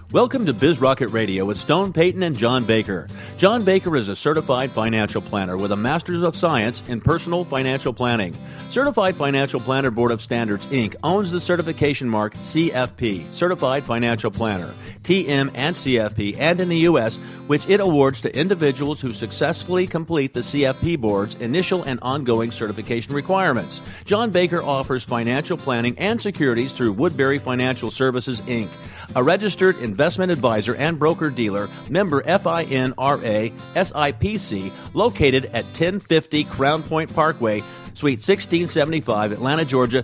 Welcome to Biz Rocket Radio with Stone Payton and John Baker. John Baker is a certified financial planner with a Master's of Science in Personal Financial Planning. Certified Financial Planner Board of Standards, Inc. owns the certification mark CFP, Certified Financial Planner, TM and CFP, and in the U.S., which it awards to individuals who successfully complete the CFP Board's initial and ongoing certification requirements. John Baker offers financial planning and securities through Woodbury Financial Services, Inc., a registered investment advisor and broker-dealer, member FINRA SIPC, located at 1050 Crown Point Parkway, Suite 1675, Atlanta, Georgia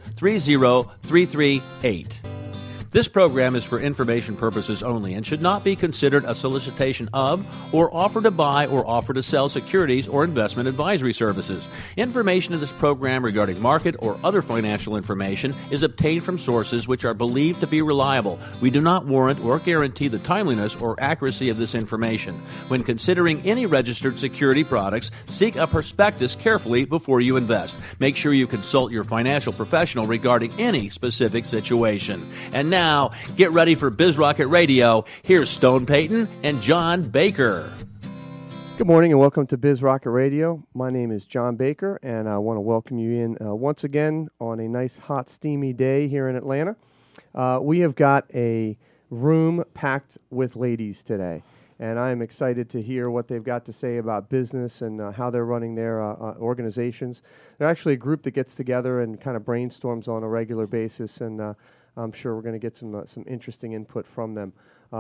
30338. This program is for information purposes only and should not be considered a solicitation of or offer to buy or offer to sell securities or investment advisory services. Information in this program regarding market or other financial information is obtained from sources which are believed to be reliable. We do not warrant or guarantee the timeliness or accuracy of this information. When considering any registered security products, seek a prospectus carefully before you invest. Make sure you consult your financial professional regarding any specific situation. And now, get ready for Biz Rocket Radio. Here's Stone Payton and John Baker. Good morning and welcome to Biz Rocket Radio. My name is John Baker, and I want to welcome you in once again on a nice, hot, steamy day here in Atlanta. We have got a room packed with ladies today, and I am excited to hear what they've got to say about business and how they're running their organizations. They're actually a group that gets together and kind of brainstorms on a regular basis, and I'm sure we're going to get some interesting input from them.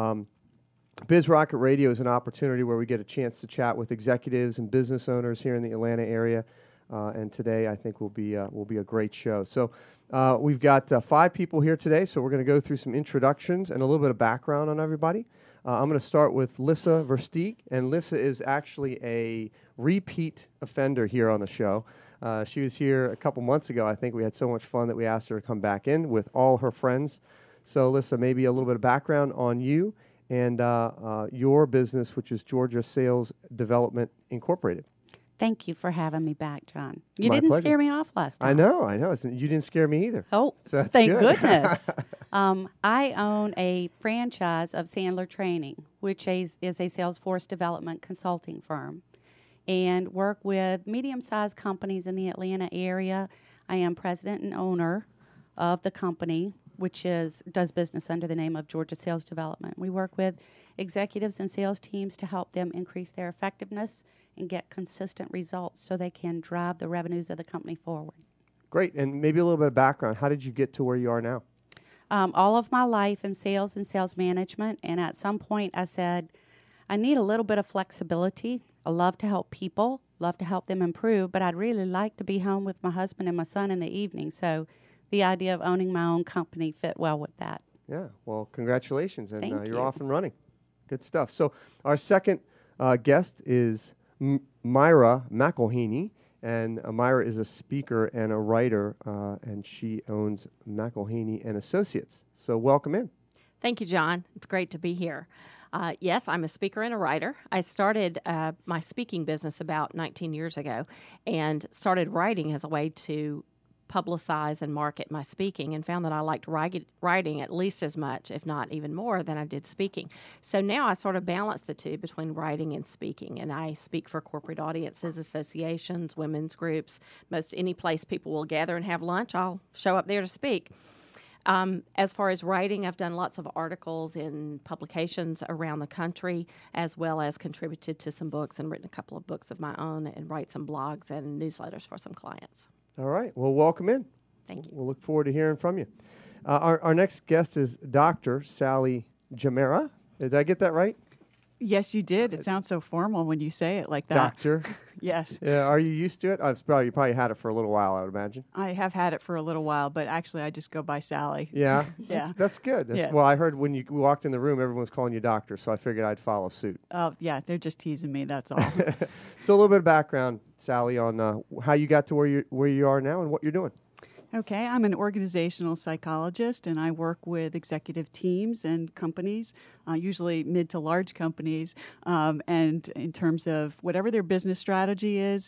Biz Rocket Radio is an opportunity where we get a chance to chat with executives and business owners here in the Atlanta area, and today I think will be a great show. So we've got 5 people here today, so we're going to go through some introductions and a little bit of background on everybody. I'm going to start with Lissa Versteeg, and Lissa is actually a repeat offender here on the show. She was here a couple months ago. I think we had so much fun that we asked her to come back in with all her friends. So, Lissa, maybe a little bit of background on you and your business, which is Georgia Sales Development Incorporated. Thank you for having me back, John. You My didn't pleasure. Scare me off last time. I know. You didn't scare me either. Oh, so thank good. goodness. I own a franchise of Sandler Training, which is a Salesforce development consulting firm, and work with medium-sized companies in the Atlanta area. I am president and owner of the company, which does business under the name of Georgia Sales Development. We work with executives and sales teams to help them increase their effectiveness and get consistent results so they can drive the revenues of the company forward. Great. And maybe a little bit of background. How did you get to where you are now? All of my life in sales and sales management, and at some point I said, I need a little bit of flexibility. I love to help people, love to help them improve, but I'd really like to be home with my husband and my son in the evening. So the idea of owning my own company fit well with that. Yeah, well, congratulations, and Thank you're you. off and running. Good stuff. So our second guest is Myra McElhaney, and Myra is a speaker and a writer, and she owns McElhaney and Associates. So welcome in. Thank you, John. It's great to be here. Yes, I'm a speaker and a writer. I started my speaking business about 19 years ago and started writing as a way to publicize and market my speaking, and found that I liked writing at least as much, if not even more, than I did speaking. So now I sort of balance the two between writing and speaking, and I speak for corporate audiences, associations, women's groups. Most any place people will gather and have lunch, I'll show up there to speak. As far as writing, I've done lots of articles in publications around the country, as well as contributed to some books and written a couple of books of my own, and write some blogs and newsletters for some clients. All right. Well, welcome in. Thank you. We'll look forward to hearing from you. Our next guest is Dr. Sally Jamera. Did I get that right? Yes, you did. It sounds so formal when you say it like that. Doctor. Yes. Are you used to it? You probably had it for a little while, I would imagine. I have had it for a little while, but actually I just go by Sally. Yeah? Yeah. That's good. Well, I heard when you walked in the room, everyone was calling you doctor, so I figured I'd follow suit. Oh, yeah, they're just teasing me, that's all. So a little bit of background, Sally, on how you got to where you are now and what you're doing. Okay, I'm an organizational psychologist, and I work with executive teams and companies, usually mid to large companies, and in terms of whatever their business strategy is,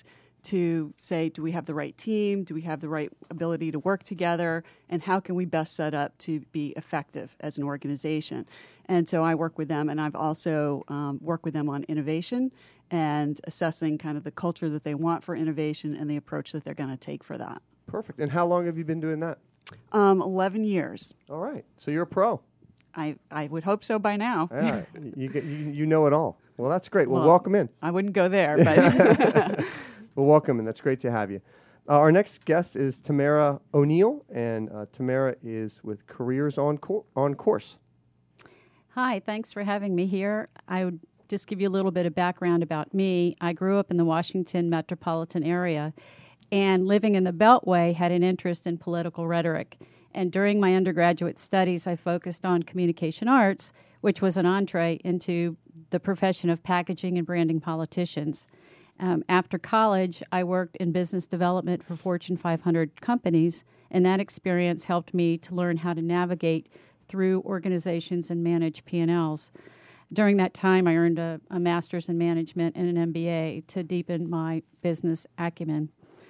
to say, do we have the right team? Do we have the right ability to work together? And how can we best set up to be effective as an organization? And so I work with them, and I've also worked with them on innovation and assessing kind of the culture that they want for innovation and the approach that they're going to take for that. Perfect. And how long have you been doing that? 11 years. All right. So you're a pro. I would hope so by now. Yeah, you know it all. Well, that's great. Well, welcome in. I wouldn't go there, but Well, welcome in. That's great to have you. Our next guest is Tamara O'Neill, and Tamara is with Careers on Course. Hi, thanks for having me here. I would just give you a little bit of background about me. I grew up in the Washington metropolitan area, and living in the Beltway had an interest in political rhetoric. And during my undergraduate studies, I focused on communication arts, which was an entree into the profession of packaging and branding politicians. After college, I worked in business development for Fortune 500 companies, and that experience helped me to learn how to navigate through organizations and manage P&Ls. During that time, I earned a master's in management and an MBA to deepen my business acumen.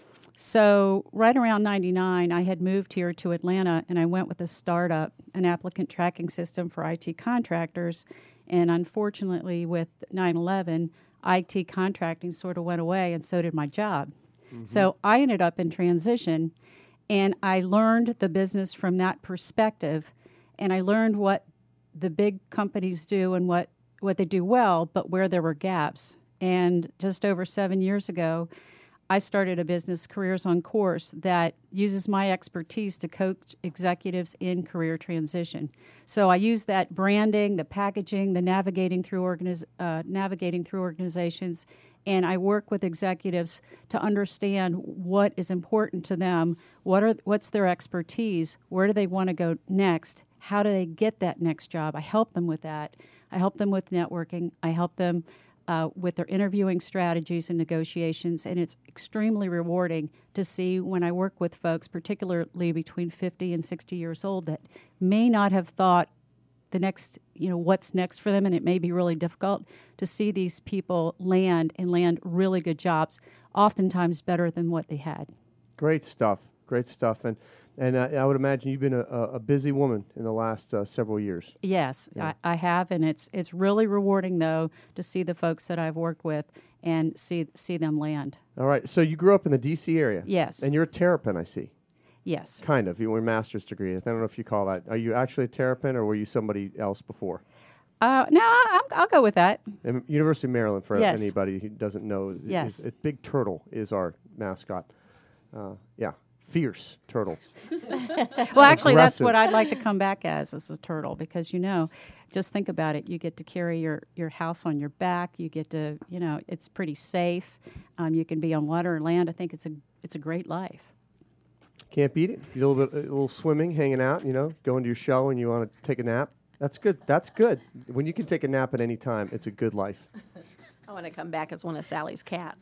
So right around 99, I had moved here to Atlanta, and I went with a startup, an applicant tracking system for IT contractors. And unfortunately, with 9/11, IT contracting sort of went away, and so did my job. Mm-hmm. So I ended up in transition, and I learned the business from that perspective, and I learned what the big companies do and what they do well, but where there were gaps. And just over 7 years ago, I started a business, Careers on Course, that uses my expertise to coach executives in career transition. So I use that branding, the packaging, the navigating through organizations, and I work with executives to understand what is important to them, what's their expertise, where do they want to go next, how do they get that next job. I help them with that. I help them with networking. I help them with their interviewing strategies and negotiations, and it's extremely rewarding to see when I work with folks, particularly between 50 and 60 years old, that may not have thought the next, what's next for them, and it may be really difficult to see these people land really good jobs, oftentimes better than what they had. Great stuff. And I would imagine you've been a busy woman in the last several years. Yes, yeah. I have, and it's really rewarding, though, to see the folks that I've worked with and see them land. All right. So you grew up in the D.C. area. Yes. And you're a Terrapin, I see. Yes. Kind of. You were a master's degree. I don't know if you call that. Are you actually a Terrapin, or were you somebody else before? No, I'll go with that. And University of Maryland, for yes. anybody who doesn't know. Yes. Big Turtle is our mascot. Yeah. Fierce turtle. Well, actually, that's what I'd like to come back as a turtle, because, just think about it. You get to carry your house on your back. You get to, it's pretty safe. You can be on water or land. I think it's a great life. Can't beat it. You do a little swimming, hanging out, going to your show and you want to take a nap. That's good. That's good. When you can take a nap at any time, it's a good life. I want to come back as one of Sally's cats.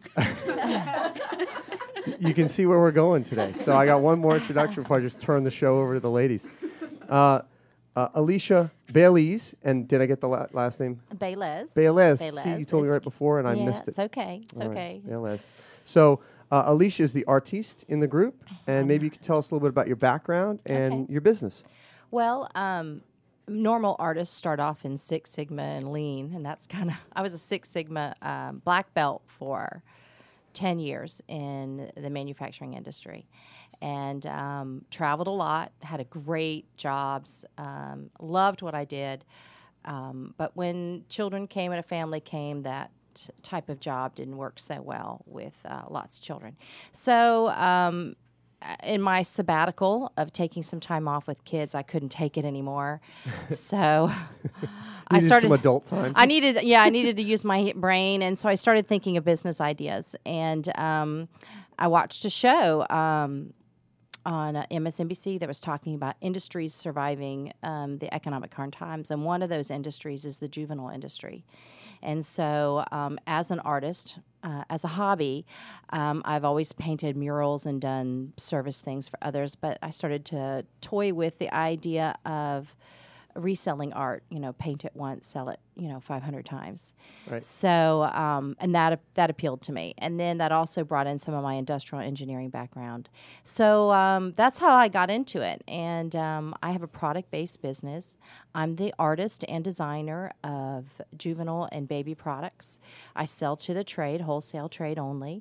You can see where we're going today. So I got one more introduction before I just turn the show over to the ladies. Alicia Bailey's, and did I get the last name? Baylez. See, you told me right before, and I missed it. It's okay. It's All okay. Right. Baylez. So Alicia is the artiste in the group, and maybe you could tell us a little bit about your background and your business. Well, normal artists start off in Six Sigma and Lean, and that's I was a Six Sigma black belt for 10 years in the manufacturing industry, and traveled a lot, had great jobs, loved what I did, but when children came and a family came, that type of job didn't work so well with lots of children. So in my sabbatical of taking some time off with kids, I couldn't take it anymore. So I started some adult time. I needed to use my brain, and so I started thinking of business ideas. And I watched a show on MSNBC that was talking about industries surviving the economic hard times, and one of those industries is the juvenile industry. And so, as an artist, as a hobby, I've always painted murals and done service things for others, but I started to toy with the idea of reselling art, paint it once, sell it, 500 times. Right. So, and that appealed to me. And then that also brought in some of my industrial engineering background. So that's how I got into it. And I have a product-based business. I'm the artist and designer of juvenile and baby products. I sell to the trade, wholesale trade only,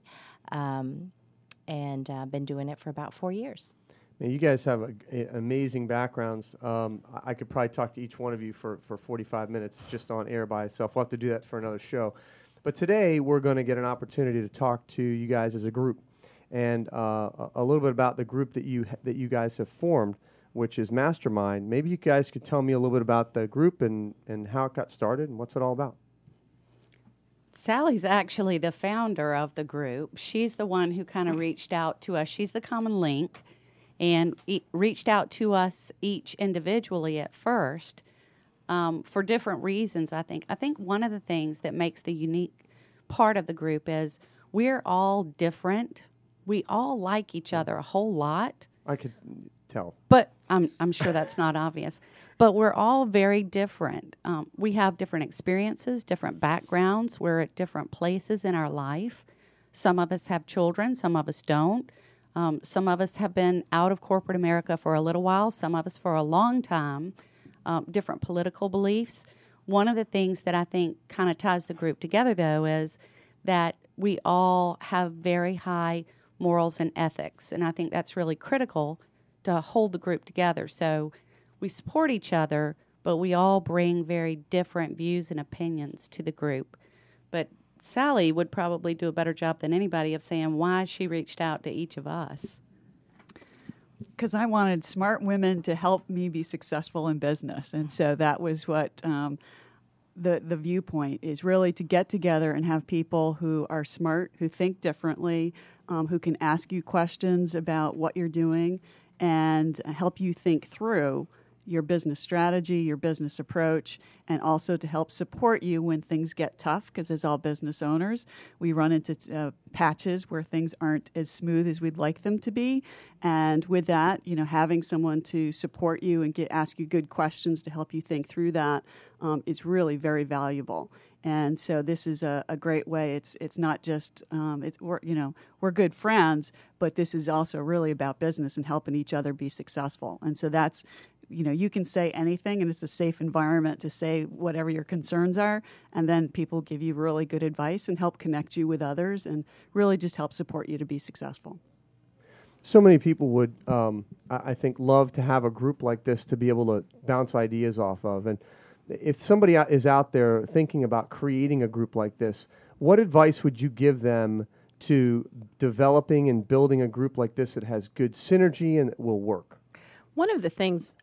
and been doing it for about 4 years. Now, you guys have amazing backgrounds. I could probably talk to each one of you for 45 minutes just on air by itself. We'll have to do that for another show. But today, we're going to get an opportunity to talk to you guys as a group and a little bit about the group that you guys have formed, which is Mastermind. Maybe you guys could tell me a little bit about the group and how it got started and what's it all about. Sally's actually the founder of the group. She's the one who kind of reached out to us. She's the common link. And reached out to us each individually at first for different reasons, I think. I think one of the things that makes the unique part of the group is we're all different. We all like each other a whole lot. I could tell. But I'm sure that's not obvious. But we're all very different. We have different experiences, different backgrounds. We're at different places in our life. Some of us have children. Some of us don't. Some of us have been out of corporate America for a little while, some of us for a long time, different political beliefs. One of the things that I think kind of ties the group together, though, is that we all have very high morals and ethics, and I think that's really critical to hold the group together. So we support each other, but we all bring very different views and opinions to the group. But Sally would probably do a better job than anybody of saying why she reached out to each of us. Because I wanted smart women to help me be successful in business. And so that was what the viewpoint is, really to get together and have people who are smart, who think differently, who can ask you questions about what you're doing and help you think through your business strategy, your business approach, and also to help support you when things get tough, because as all business owners, we run into patches where things aren't as smooth as we'd like them to be. And with that, having someone to support you and ask you good questions to help you think through that is really very valuable. And so this is a great way. It's not just we're good friends, but this is also really about business and helping each other be successful. And so that's, you can say anything, and it's a safe environment to say whatever your concerns are, and then people give you really good advice and help connect you with others and really just help support you to be successful. So many people would, I think, love to have a group like this to be able to bounce ideas off of. And if somebody is out there thinking about creating a group like this, what advice would you give them to developing and building a group like this that has good synergy and that will work? One of the things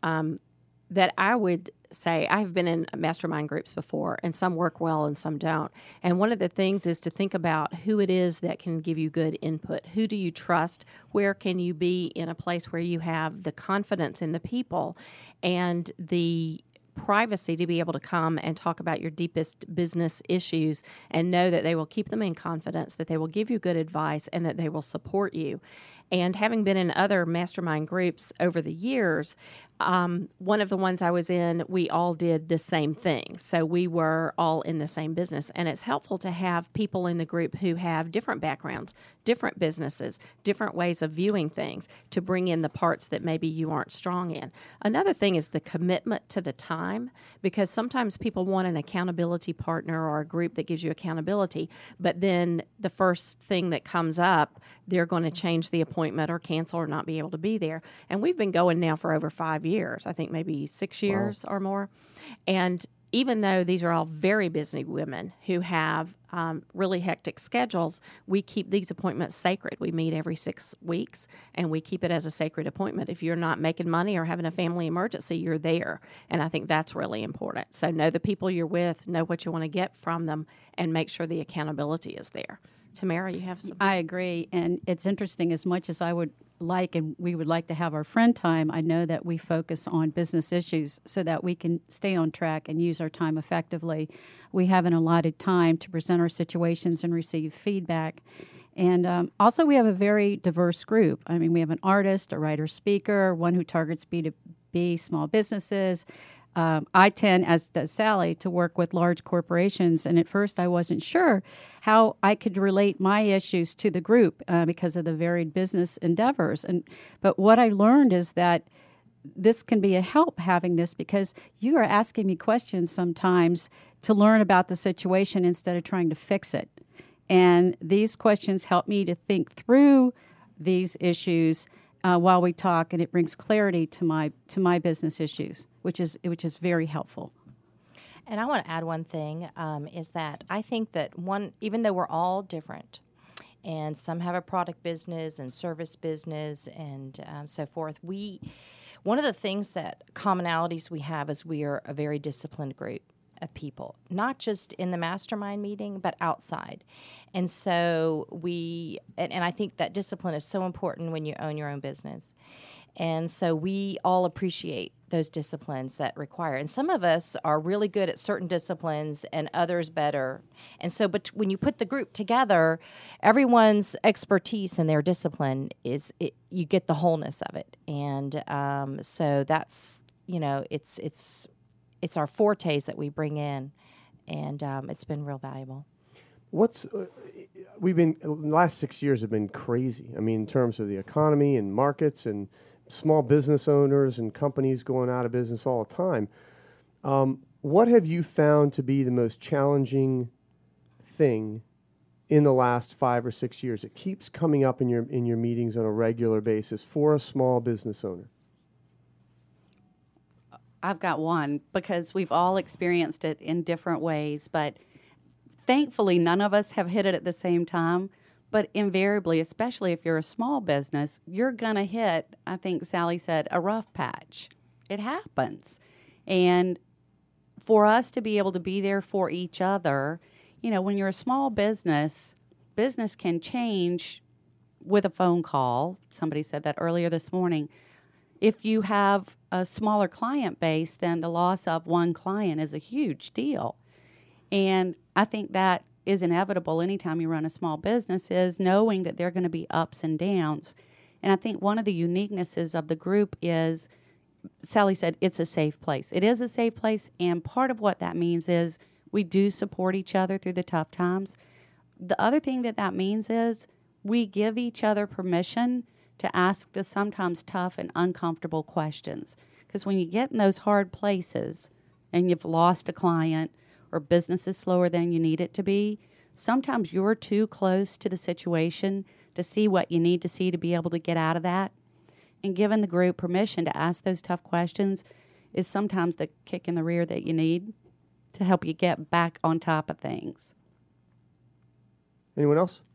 that I would say, I've been in mastermind groups before, and some work well and some don't. And one of the things is to think about who it is that can give you good input. Who do you trust? Where can you be in a place where you have the confidence in the people and the privacy to be able to come and talk about your deepest business issues and know that they will keep them in confidence, that they will give you good advice, and that they will support you. And having been in other mastermind groups over the years, one of the ones I was in, we all did the same thing. So we were all in the same business. And it's helpful to have people in the group who have different backgrounds, different businesses, different ways of viewing things to bring in the parts that maybe you aren't strong in. Another thing is the commitment to the time, because sometimes people want an accountability partner or a group that gives you accountability, but then the first thing that comes up, they're going to change the appointment or cancel or not be able to be there. And we've been going now for over 5 years, I think maybe 6 years or more. And even though these are all very busy women who have really hectic schedules, we keep these appointments sacred. We meet every 6 weeks, and we keep it as a sacred appointment. If you're not making money or having a family emergency, you're there. And I think that's really important. So know the people you're with, know what you want to get from them, and make sure the accountability is there. Tamara, you have some? I agree, and it's interesting. As much as I would like and we would like to have our friend time, I know that we focus on business issues so that we can stay on track and use our time effectively. We have an allotted time to present our situations and receive feedback. And also we have a very diverse group. I mean, we have an artist, a writer-speaker, one who targets B2B small businesses, I tend, as does Sally, to work with large corporations, and at first I wasn't sure how I could relate my issues to the group because of the varied business endeavors. But what I learned is that this can be a help having this, because you are asking me questions sometimes to learn about the situation instead of trying to fix it. And these questions help me to think through these issues while we talk, and it brings clarity to my business issues, which is very helpful. And I want to add one thing, is that I think that even though we're all different, and some have a product business and service business and so forth, one of the things that commonalities we have is we are a very disciplined group of people, not just in the mastermind meeting, but outside. And so and I think that discipline is so important when you own your own business. And so we all appreciate those disciplines that require. And some of us are really good at certain disciplines and others better. And so when you put the group together, everyone's expertise in their discipline you get the wholeness of it. And so that's, it's our fortes that we bring in, and it's been real valuable. The last 6 years have been crazy. I mean, in terms of the economy and markets and small business owners and companies going out of business all the time. What have you found to be the most challenging thing in the last 5 or 6 years? It keeps coming up in your meetings on a regular basis for a small business owner. I've got one, because we've all experienced it in different ways, but thankfully none of us have hit it at the same time. But invariably, especially if you're a small business, you're going to hit, I think Sally said, a rough patch. It happens. And for us to be able to be there for each other, when you're a small business can change with a phone call. Somebody said that earlier this morning. If you have a smaller client base, then the loss of one client is a huge deal. And I think that is inevitable anytime you run a small business, is knowing that there are going to be ups and downs. And I think one of the uniquenesses of the group is, Sally said, it's a safe place. It is a safe place, and part of what that means is we do support each other through the tough times. The other thing that means is we give each other permission to ask the sometimes tough and uncomfortable questions. Because when you get in those hard places and you've lost a client, or business is slower than you need it to be, sometimes you're too close to the situation to see what you need to see to be able to get out of that. And giving the group permission to ask those tough questions is sometimes the kick in the rear that you need to help you get back on top of things. Anyone else?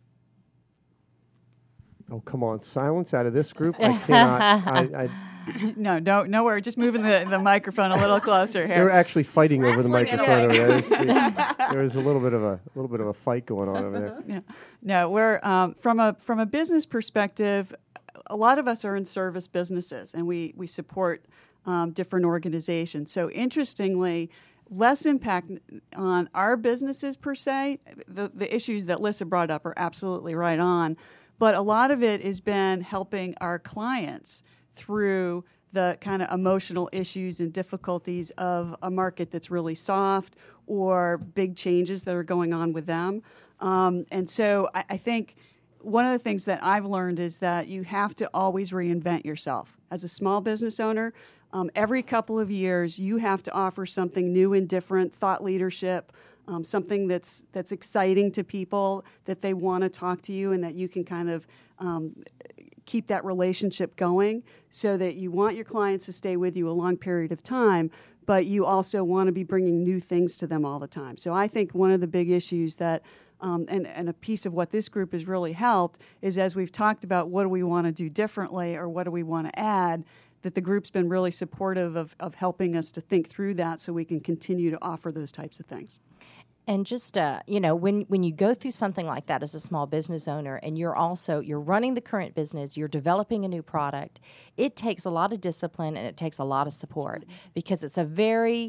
Oh, come on. Silence out of this group. I cannot. No, no worry. Just moving the microphone a little closer here. They're actually fighting over the microphone over there. There was a little bit of a fight going on over there. Yeah. No, we're from a business perspective, a lot of us are in service businesses, and we support different organizations. So interestingly, less impact on our businesses per se. The issues that Lissa brought up are absolutely right on, but a lot of it has been helping our clients through the kind of emotional issues and difficulties of a market that's really soft, or big changes that are going on with them. And so I think one of the things that I've learned is that you have to always reinvent yourself. As a small business owner, every couple of years you have to offer something new and different, thought leadership, something that's exciting to people, that they want to talk to you, and that you can kind of keep that relationship going, so that you want your clients to stay with you a long period of time, but you also want to be bringing new things to them all the time. So I think one of the big issues that, and a piece of what this group has really helped, is as we've talked about what do we want to do differently, or what do we want to add, that the group's been really supportive of helping us to think through that so we can continue to offer those types of things. And just, when you go through something like that as a small business owner, and you're running the current business, you're developing a new product, it takes a lot of discipline and it takes a lot of support, because it's a very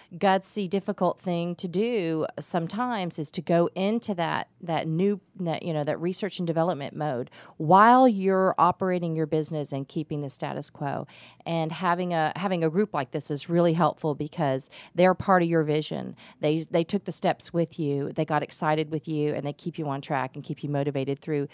gutsy, difficult thing to do sometimes is to go into that research and development mode while you're operating your business and keeping the status quo. And having a group like this is really helpful because they're part of your vision. They took the steps with you. They got excited with you, and they keep you on track and keep you motivated through.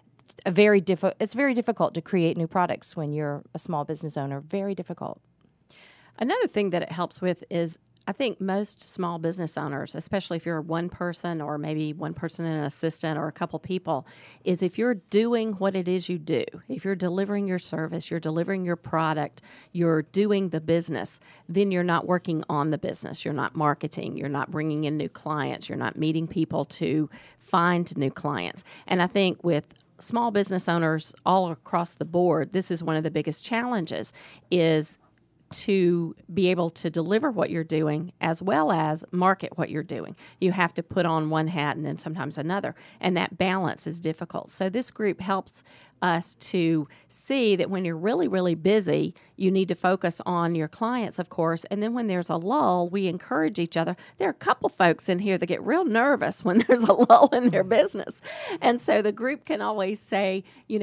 It's very difficult to create new products when you're a small business owner. Very difficult. Another thing that it helps with is I think most small business owners, especially if you're one person or maybe one person and an assistant or a couple people, is if you're doing what it is you do, if you're delivering your service, you're delivering your product, you're doing the business, then you're not working on the business. You're not marketing. You're not bringing in new clients. You're not meeting people to find new clients. And I think with small business owners all across the board, this is one of the biggest challenges is to be able to deliver what you're doing as well as market what you're doing. You have to put on one hat and then sometimes another, and that balance is difficult. So this group helps us to see that when you're really, really busy, you need to focus on your clients, of course, and then when there's a lull, we encourage each other. There are a couple folks in here that get real nervous when there's a lull in their business, and so the group can always say,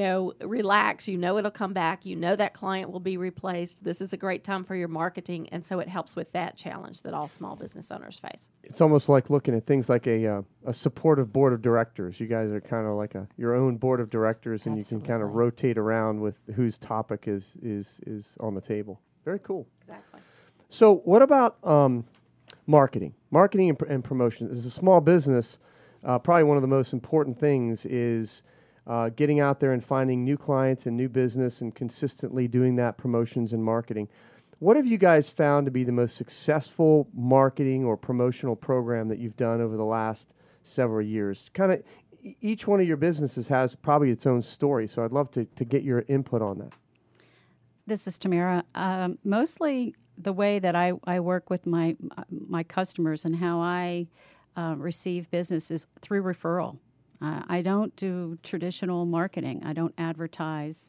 relax, it'll come back, that client will be replaced, this is a great time for your marketing, and so it helps with that challenge that all small business owners face. It's almost like looking at things like a supportive board of directors. You guys are kind of like your own board of directors, and Absolutely. you can kind of rotate around with whose topic is on the table. Very cool. Exactly. So what about marketing and promotion? As a small business, probably one of the most important things is getting out there and finding new clients and new business and consistently doing that promotions and marketing. What have you guys found to be the most successful marketing or promotional program that you've done over the last several years? Kind of each one of your businesses has probably its own story, so I'd love to get your input on that. This is Tamara. Mostly the way that I work with my customers and how I receive business is through referral. I don't do traditional marketing. I don't advertise.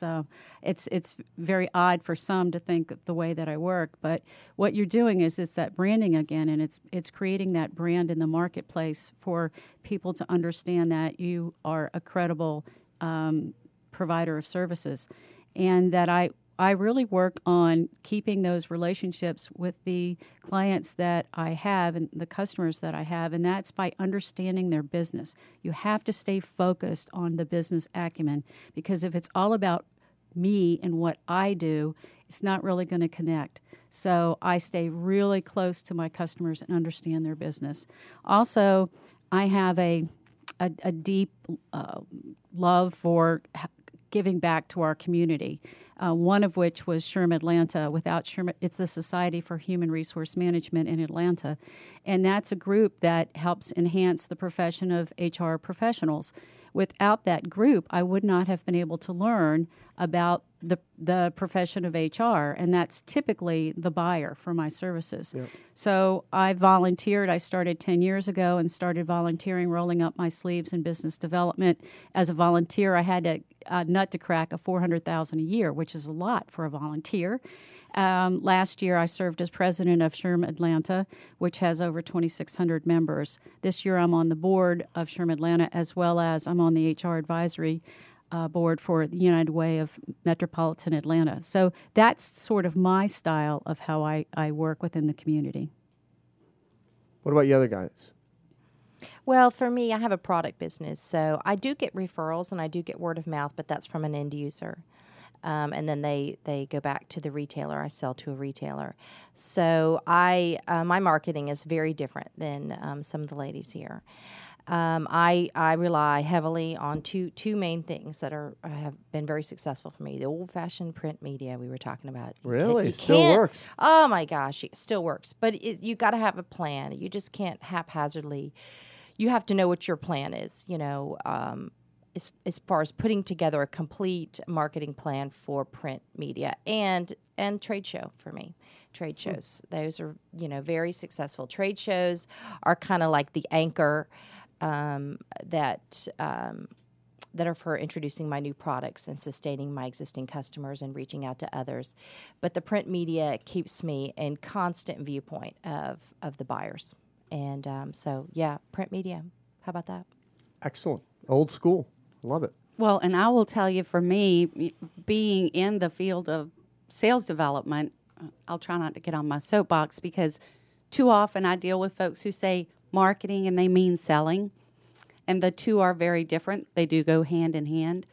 It's very odd for some to think the way that I work, but what you're doing is that branding again, and it's creating that brand in the marketplace for people to understand that you are a credible provider of services, and that I really work on keeping those relationships with the clients that I have and the customers that I have, and that's by understanding their business. You have to stay focused on the business acumen, because if it's all about me and what I do, it's not really going to connect. So I stay really close to my customers and understand their business. Also, I have a deep love for giving back to our community. One of which was SHRM Atlanta. Without SHRM, it's the Society for Human Resource Management in Atlanta, and that's a group that helps enhance the profession of HR professionals. Without that group, I would not have been able to learn about the profession of HR, and that's typically the buyer for my services. Yep. So I volunteered. I started 10 years ago and started volunteering, rolling up my sleeves in business development. As a volunteer, I had a nut to crack of $400,000 a year, which is a lot for a volunteer. Last year, I served as president of SHRM Atlanta, which has over 2,600 members. This year, I'm on the board of SHRM Atlanta, as well as I'm on the HR advisory board for the United Way of Metropolitan Atlanta. So that's sort of my style of how I work within the community. What about you other guys? Well, for me, I have a product business, so I do get referrals and I do get word of mouth, but that's from an end user. And then they go back to the retailer. I sell to a retailer. So my marketing is very different than some of the ladies here. I rely heavily on two main things that have been very successful for me. The old-fashioned print media we were talking about. Really? It still works? Oh, my gosh. It still works. But you got to have a plan. You just can't haphazardly. You have to know what your plan is, as far as putting together a complete marketing plan for print media and trade show for me. Trade shows. Those are, very successful. Trade shows are kind of like the anchor that that are for introducing my new products and sustaining my existing customers and reaching out to others. But the print media keeps me in constant viewpoint of the buyers. And so, yeah, print media. How about that? Excellent. Old school. Love it. Well, and I will tell you, for me, being in the field of sales development, I'll try not to get on my soapbox, because too often I deal with folks who say marketing and they mean selling, and the two are very different. They do go hand in hand.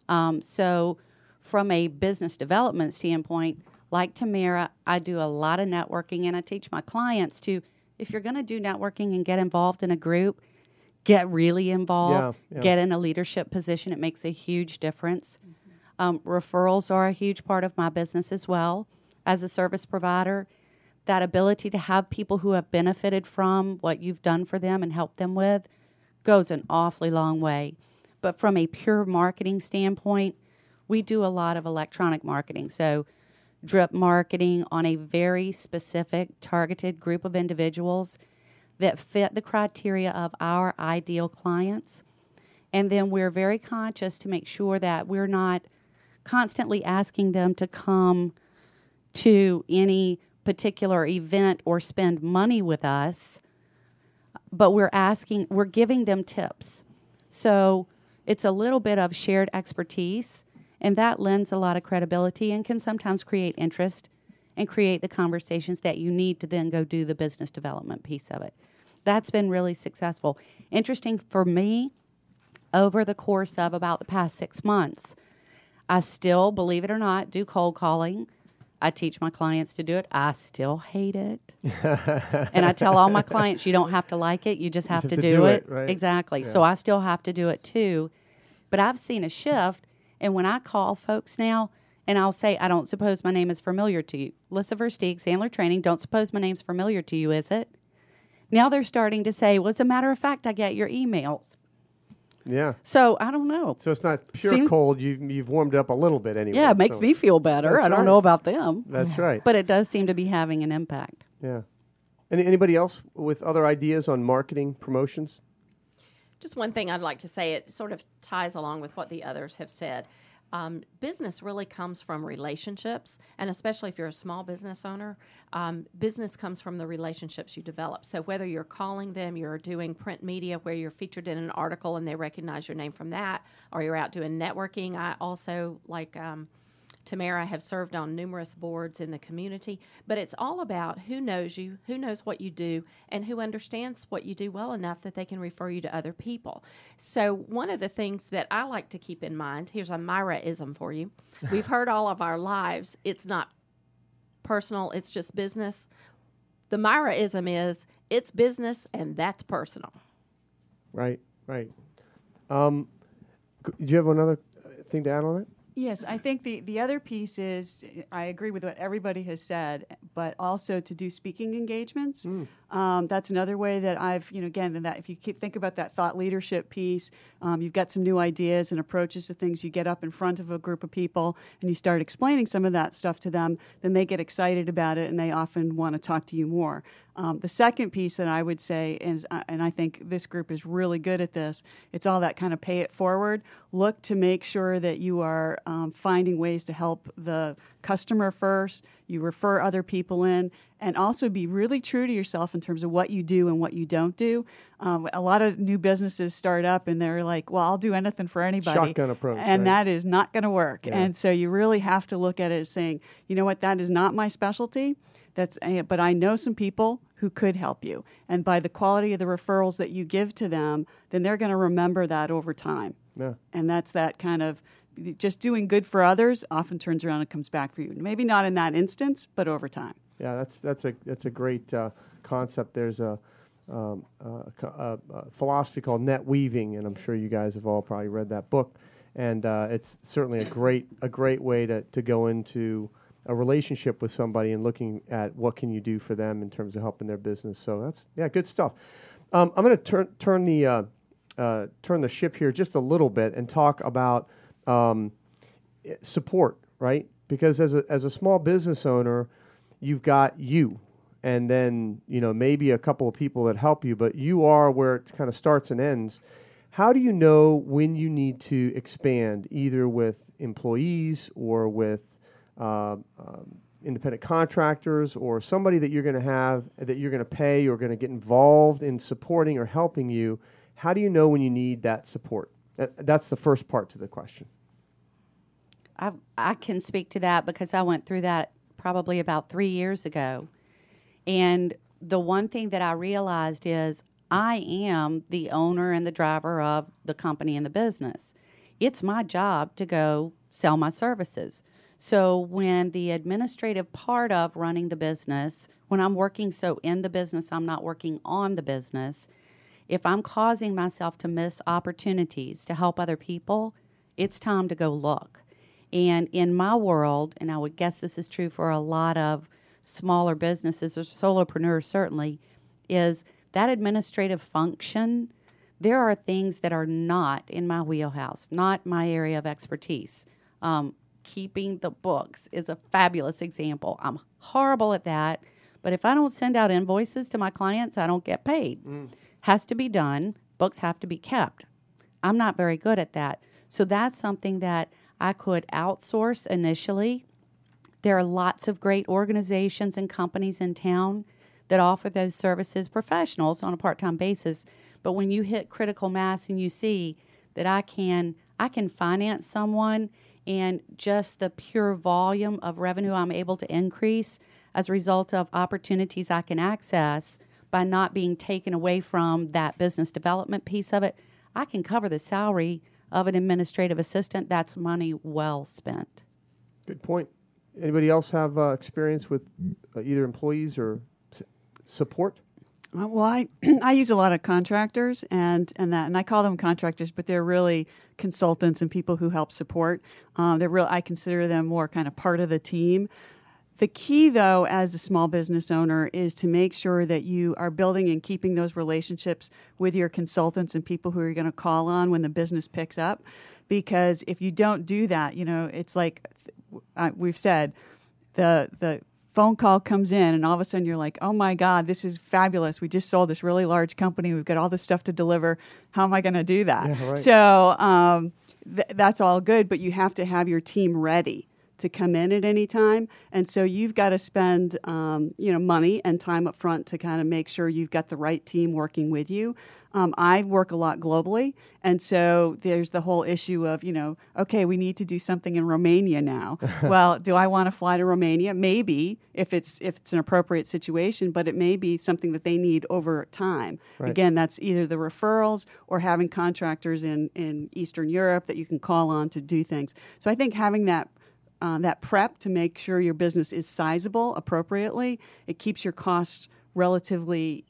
So from a business development standpoint, like Tamara, I do a lot of networking, and I teach my clients to, if you're going to do networking and get involved in a group, get really involved, get in a leadership position. It makes a huge difference. Referrals are a huge part of my business as well. As a service provider, that ability to have people who have benefited from what you've done for them and helped them with goes an awfully long way. But from a pure marketing standpoint, we do a lot of electronic marketing. So drip marketing on a very specific, targeted group of individuals that fit the criteria of our ideal clients. And then we're very conscious to make sure that we're not constantly asking them to come to any particular event or spend money with us, but we're giving them tips. So it's a little bit of shared expertise, and that lends a lot of credibility and can sometimes create interest and create the conversations that you need to then go do the business development piece of it. That's been really successful. Interesting for me, over the course of about the past 6 months, I still, believe it or not, do cold calling. I teach my clients to do it. I still hate it. And I tell all my clients, you don't have to like it. You just have to do it. Right? Exactly. Yeah. So I still have to do it too. But I've seen a shift. And when I call folks now, and I'll say, I don't suppose my name is familiar to you. Lissa Versteeg, Sandler Training, don't suppose my name's familiar to you, is it? Now they're starting to say, well, as a matter of fact, I get your emails. Yeah. So I don't know. So it's not pure cold. You've warmed up a little bit anyway. Yeah, it makes me feel better. I don't know about them. That's right. But it does seem to be having an impact. Yeah. Anybody else with other ideas on marketing promotions? Just one thing I'd like to say, it sort of ties along with what the others have said. Business really comes from relationships, and especially if you're a small business owner, business comes from the relationships you develop. So whether you're calling them, you're doing print media where you're featured in an article and they recognize your name from that, or you're out doing networking. I also, like Tamara, have served on numerous boards in the community, but it's all about who knows you, who knows what you do, and who understands what you do well enough that they can refer you to other people. So one of the things that I like to keep in mind, here's a Myra-ism for you. We've heard all of our lives, it's not personal, it's just business. The Myra-ism is, it's business and that's personal. Right. Do you have another thing to add on that? Yes, I think the other piece is, I agree with what everybody has said, but also to do speaking engagements. That's another way that I've, again, that if you think about that thought leadership piece, you've got some new ideas and approaches to things, you get up in front of a group of people and you start explaining some of that stuff to them, then they get excited about it and they often want to talk to you more. The second piece that I would say is, and I think this group is really good at this, it's all that kind of pay it forward. Look to make sure that you are finding ways to help the customer first, you refer other people in, and also be really true to yourself in terms of what you do and what you don't do. A lot of new businesses start up and they're like, well, I'll do anything for anybody. Shotgun approach. And right? that is not going to work. Yeah. And so you really have to look at it as saying, you know what, that is not my specialty. But I know some people who could help you. And by the quality of the referrals that you give to them, then they're going to remember that over time. Yeah. And that's that kind of just doing good for others often turns around and comes back for you. Maybe not in that instance, but over time. Yeah, that's a great concept. There's a philosophy called net weaving, and I'm sure you guys have all probably read that book. And it's certainly a great way to go into a relationship with somebody and looking at what can you do for them in terms of helping their business. So that's good stuff. I'm going to turn the ship here just a little bit and talk about support, right? Because as a small business owner, you've got you, and then maybe a couple of people that help you, but you are where it kind of starts and ends. How do you know when you need to expand, either with employees or with independent contractors or somebody that you're going to have, that you're going to pay or going to get involved in supporting or helping you? How do you know when you need that support? That's the first part to the question. I can speak to that because I went through that probably about 3 years ago. And the one thing that I realized is I am the owner and the driver of the company and the business. It's my job to go sell my services. So when the administrative part of running the business, when I'm working in the business, I'm not working on the business, if I'm causing myself to miss opportunities to help other people, it's time to go look. And in my world, and I would guess this is true for a lot of smaller businesses or solopreneurs certainly, is that administrative function, there are things that are not in my wheelhouse, not my area of expertise. Keeping the books is a fabulous example. I'm horrible at that, but if I don't send out invoices to my clients, I don't get paid. Has to be done. Books have to be kept. I'm not very good at that. So that's something that I could outsource initially. There are lots of great organizations and companies in town that offer those services, professionals on a part-time basis. But when you hit critical mass and you see that I can finance someone, and just the pure volume of revenue I'm able to increase as a result of opportunities I can access by not being taken away from that business development piece of it, I can cover the salary of an administrative assistant. That's money well spent. Good point. Anybody else have experience with either employees or support? Well, I use a lot of contractors and I call them contractors, but they're really consultants and people who help support. I consider them more kind of part of the team. The key, though, as a small business owner, is to make sure that you are building and keeping those relationships with your consultants and people who are going to call on when the business picks up. Because if you don't do that, it's like we've said, the phone call comes in and all of a sudden you're like, oh my God, this is fabulous. We just sold this really large company. We've got all this stuff to deliver. How am I going to do that? Yeah, right. So that's all good, but you have to have your team ready to come in at any time. And so you've got to spend money and time up front to kind of make sure you've got the right team working with you. I work a lot globally, and so there's the whole issue of, okay, we need to do something in Romania now. Well, do I want to fly to Romania? Maybe, if it's an appropriate situation, but it may be something that they need over time. Right. Again, that's either the referrals or having contractors in Eastern Europe that you can call on to do things. So I think having that prep to make sure your business is sizable appropriately, it keeps your costs relatively,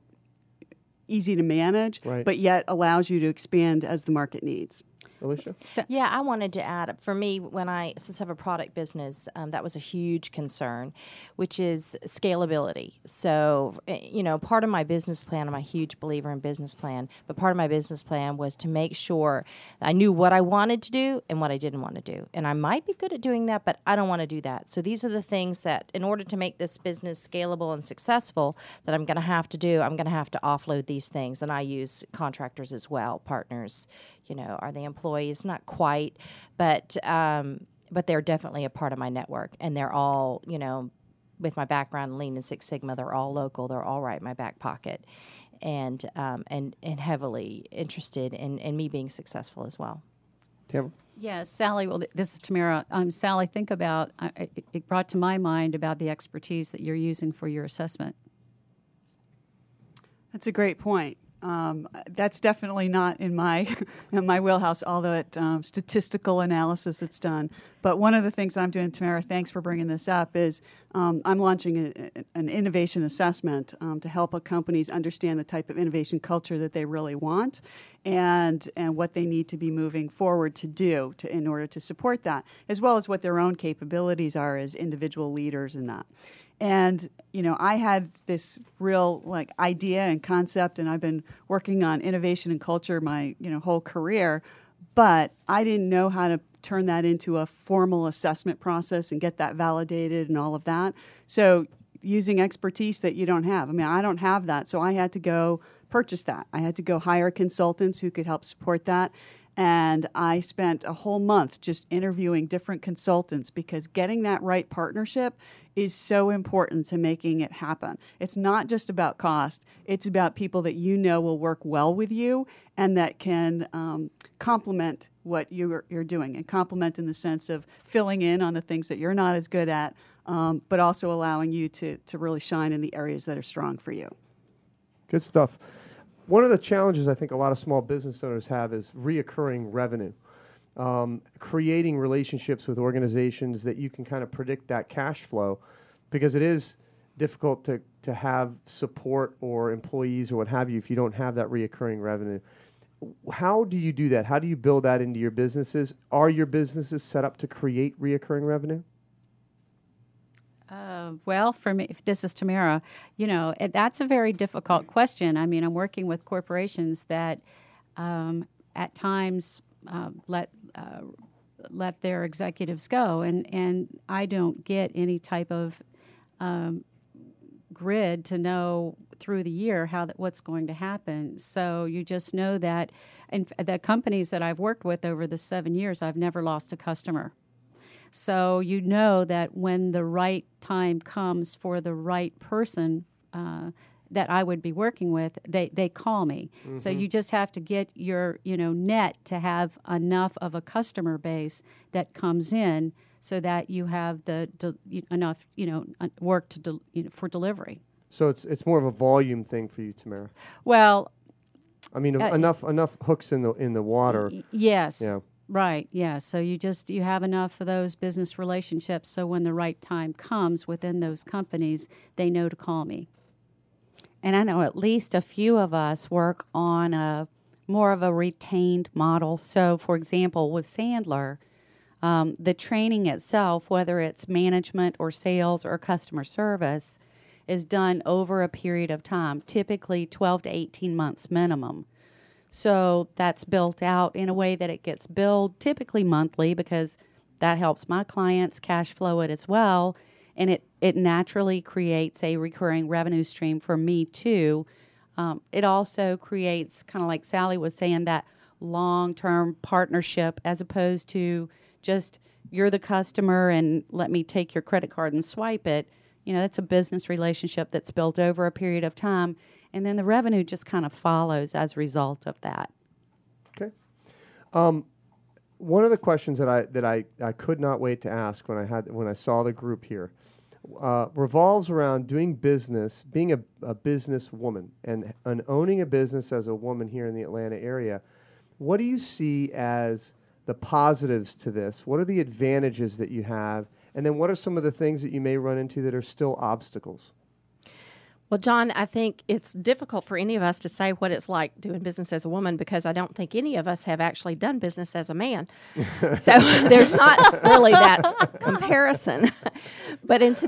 easy to manage, right, but yet allows you to expand as the market needs. Alicia? Yeah, I wanted to add, for me, since I have a product business, that was a huge concern, which is scalability. So, part of my business plan, I'm a huge believer in business plan, but part of my business plan was to make sure I knew what I wanted to do and what I didn't want to do. And I might be good at doing that, but I don't want to do that. So these are the things that, in order to make this business scalable and successful, that I'm going to have to do. I'm going to have to offload these things. And I use contractors as well, partners. Are they employees? Not quite, but they're definitely a part of my network, and they're all, with my background in Lean and Six Sigma, they're all local. They're all right in my back pocket, and heavily interested in me being successful as well. Tamara? Yeah, Sally. Well, this is Tamara. Sally, think about it brought to my mind about the expertise that you're using for your assessment. That's a great point. That's definitely not in my wheelhouse, although it statistical analysis it's done. But one of the things I'm doing, Tamara, thanks for bringing this up, is I'm launching an innovation assessment to help companies understand the type of innovation culture that they really want and what they need to be moving forward to do in order to support that, as well as what their own capabilities are as individual leaders in that. And, I had this real idea and concept, and I've been working on innovation and culture my, whole career, but I didn't know how to turn that into a formal assessment process and get that validated and all of that. So using expertise that you don't have. I mean, I don't have that, so I had to go purchase that. I had to go hire consultants who could help support that. And I spent a whole month just interviewing different consultants because getting that right partnership is so important to making it happen. It's not just about cost. It's about people that you know will work well with you and that can complement what you're doing, and complement in the sense of filling in on the things that you're not as good at, but also allowing you to really shine in the areas that are strong for you. Good stuff. One of the challenges I think a lot of small business owners have is reoccurring revenue. Creating relationships with organizations that you can kind of predict that cash flow, because it is difficult to have support or employees or what have you if you don't have that reoccurring revenue. How do you do that? How do you build that into your businesses? Are your businesses set up to create reoccurring revenue? Well, for me, this is Tamara, that's a very difficult question. I mean, I'm working with corporations that at times let their executives go, and I don't get any type of grid to know through the year what's going to happen. So you just know that in the companies that I've worked with over the 7 years, I've never lost a customer. So you know that when the right time comes for the right person that I would be working with, they call me. Mm-hmm. So you just have to get your net to have enough of a customer base that comes in so that you have enough work for delivery. So it's more of a volume thing for you, Tamara. Well, I mean enough hooks in the water. Yes. Yeah. Right, yeah. So you have enough of those business relationships so when the right time comes within those companies, they know to call me. And I know at least a few of us work on more of a retained model. So, for example, with Sandler, the training itself, whether it's management or sales or customer service, is done over a period of time, typically 12 to 18 months minimum. So that's built out in a way that it gets billed typically monthly because that helps my clients cash flow it as well. And it naturally creates a recurring revenue stream for me too. It also creates, kind of like Sally was saying, that long-term partnership as opposed to just you're the customer and let me take your credit card and swipe it. That's a business relationship that's built over a period of time. And then the revenue just kind of follows as a result of that. Okay. One of the questions that I could not wait to ask when I saw the group here revolves around doing business, being a business woman, and owning a business as a woman here in the Atlanta area. What do you see as the positives to this? What are the advantages that you have? And then what are some of the things that you may run into that are still obstacles? Well, John, I think it's difficult for any of us to say what it's like doing business as a woman because I don't think any of us have actually done business as a man. So there's not really that comparison. But in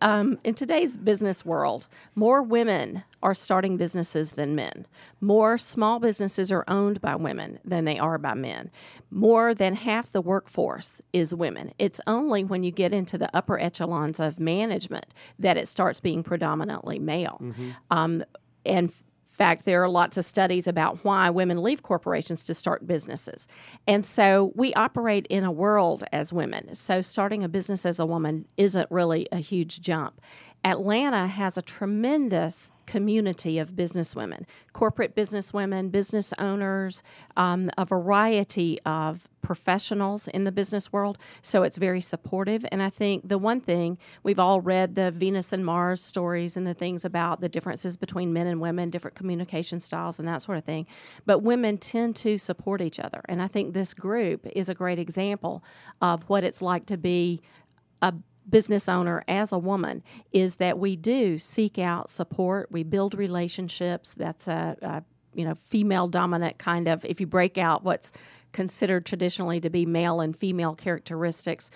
today's business world, more women are starting businesses than men. More small businesses are owned by women than they are by men. More than half the workforce is women. It's only when you get into the upper echelons of management that it starts being predominantly male. Mm-hmm. In fact, there are lots of studies about why women leave corporations to start businesses. And so we operate in a world as women. So starting a business as a woman isn't really a huge jump. Atlanta has a tremendous community of businesswomen, corporate businesswomen, business owners, a variety of professionals in the business world. So it's very supportive. And I think the one thing, we've all read the Venus and Mars stories and the things about the differences between men and women, different communication styles and that sort of thing. But women tend to support each other. And I think this group is a great example of what it's like to be a business owner as a woman, is that we do seek out support. We build relationships. That's a female dominant kind of, if you break out what's considered traditionally to be male and female characteristics,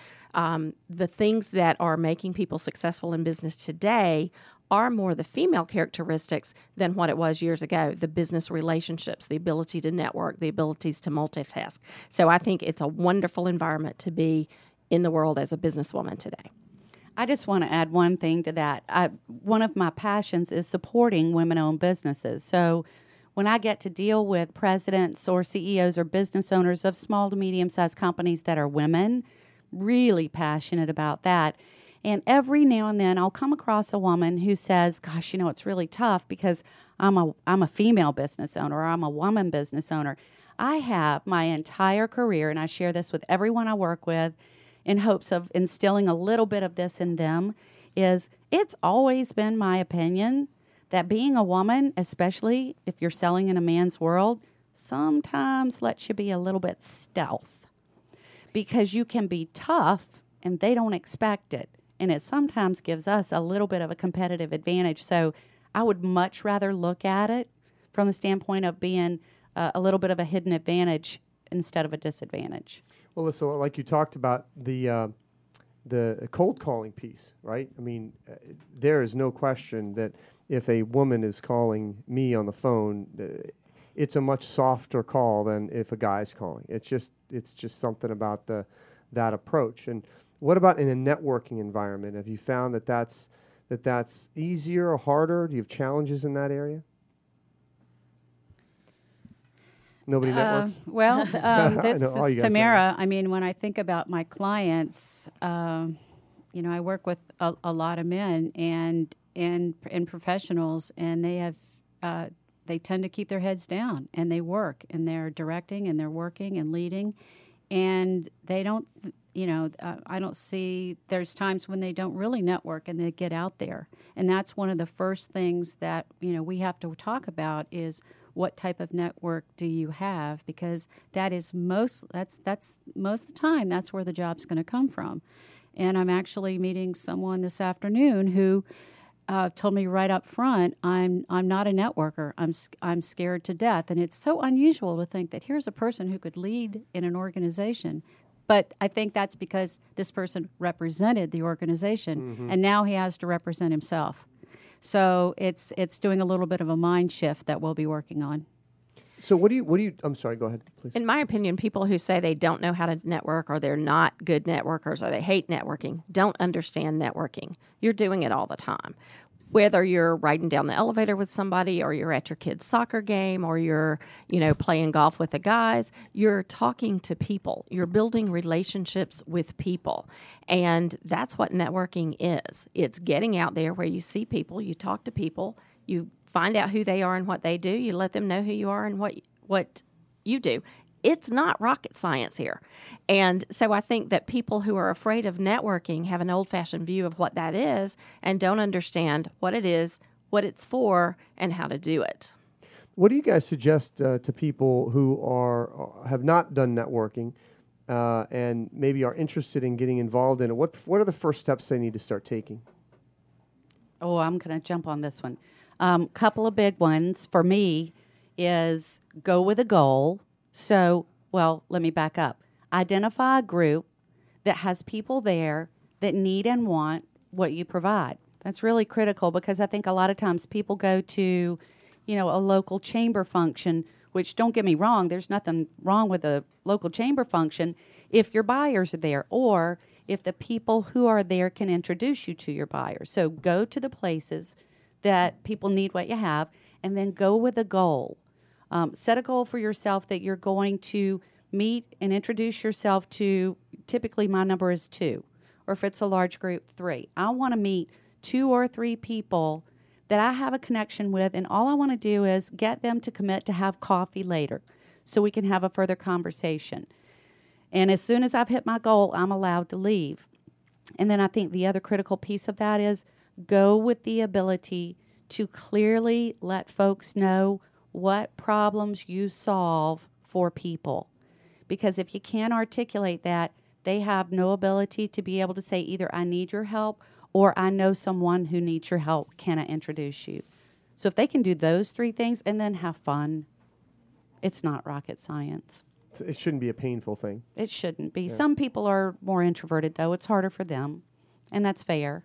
the things that are making people successful in business today are more the female characteristics than what it was years ago. The business relationships, the ability to network, the abilities to multitask. So I think it's a wonderful environment to be in the world as a businesswoman today. I just want to add one thing to that. One of my passions is supporting women-owned businesses. So when I get to deal with presidents or CEOs or business owners of small to medium-sized companies that are women, really passionate about that. And every now and then I'll come across a woman who says, gosh, it's really tough because I'm a female business owner or I'm a woman business owner. I have my entire career, and I share this with everyone I work with in hopes of instilling a little bit of this in them, is it's always been my opinion that being a woman, especially if you're selling in a man's world, sometimes lets you be a little bit stealth because you can be tough and they don't expect it. And it sometimes gives us a little bit of a competitive advantage. So I would much rather look at it from the standpoint of being a little bit of a hidden advantage instead of a disadvantage. Well, so like you talked about the cold calling piece, right? I mean, there is no question that if a woman is calling me on the phone, it's a much softer call than if a guy's calling. It's just something about that approach. And what about in a networking environment? Have you found that that's easier or harder? Do you have challenges in that area? Nobody networks? Well, this is Tamara. Know. I mean, when I think about my clients, I work with a lot of men and professionals, and they tend to keep their heads down, and they work, and they're directing, and they're working and leading, and they don't. I don't see, there's times when they don't really network and they get out there. And that's one of the first things that, we have to talk about is what type of network do you have? Because that's most of the time, that's where the job's going to come from. And I'm actually meeting someone this afternoon who told me right up front, I'm not a networker. I'm scared to death. And it's so unusual to think that here's a person who could lead in an organization. But I think that's because this person represented the organization, and now he has to represent himself. So it's doing a little bit of a mind shift that we'll be working on. So what do you? I'm sorry. Go ahead, please. In my opinion, people who say they don't know how to network or they're not good networkers or they hate networking don't understand networking. You're doing it all the time. Whether you're riding down the elevator with somebody or you're at your kid's soccer game or you're, playing golf with the guys, you're talking to people. You're building relationships with people. And that's what networking is. It's getting out there where you see people, you talk to people, you find out who they are and what they do, you let them know who you are and what you do. It's not rocket science here. And so I think that people who are afraid of networking have an old-fashioned view of what that is and don't understand what it is, what it's for, and how to do it. What do you guys suggest to people who have not done networking and maybe are interested in getting involved in it? What are the first steps they need to start taking? Oh, I'm going to jump on this one. Couple of big ones for me is go with a goal. So, let me back up. Identify a group that has people there that need and want what you provide. That's really critical because I think a lot of times people go to, a local chamber function, which don't get me wrong, there's nothing wrong with a local chamber function if your buyers are there or if the people who are there can introduce you to your buyers. So go to the places that people need what you have and then go with a goal. Set a goal for yourself that you're going to meet and introduce yourself to. Typically, my number is 2, or if it's a large group, 3. I want to meet 2 or 3 people that I have a connection with, and all I want to do is get them to commit to have coffee later so we can have a further conversation. And as soon as I've hit my goal, I'm allowed to leave. And then I think the other critical piece of that is go with the ability to clearly let folks know what problems you solve for people. Because if you can't articulate that, they have no ability to be able to say either I need your help or I know someone who needs your help. Can I introduce you? So if they can do those 3 things and then have fun, it's not rocket science. It shouldn't be a painful thing. It shouldn't be. Yeah. Some people are more introverted, though. It's harder for them, and that's fair.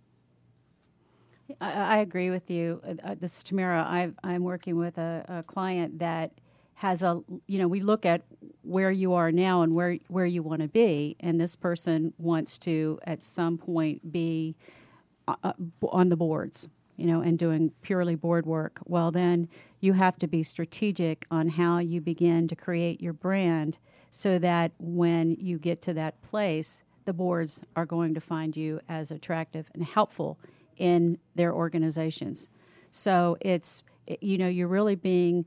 I agree with you. This is Tamara. I'm working with a client that has we look at where you are now and where you want to be, and this person wants to at some point be on the boards. and doing purely board work, well, then you have to be strategic on how you begin to create your brand so that when you get to that place, the boards are going to find you as attractive and helpful in their organizations. So you're really being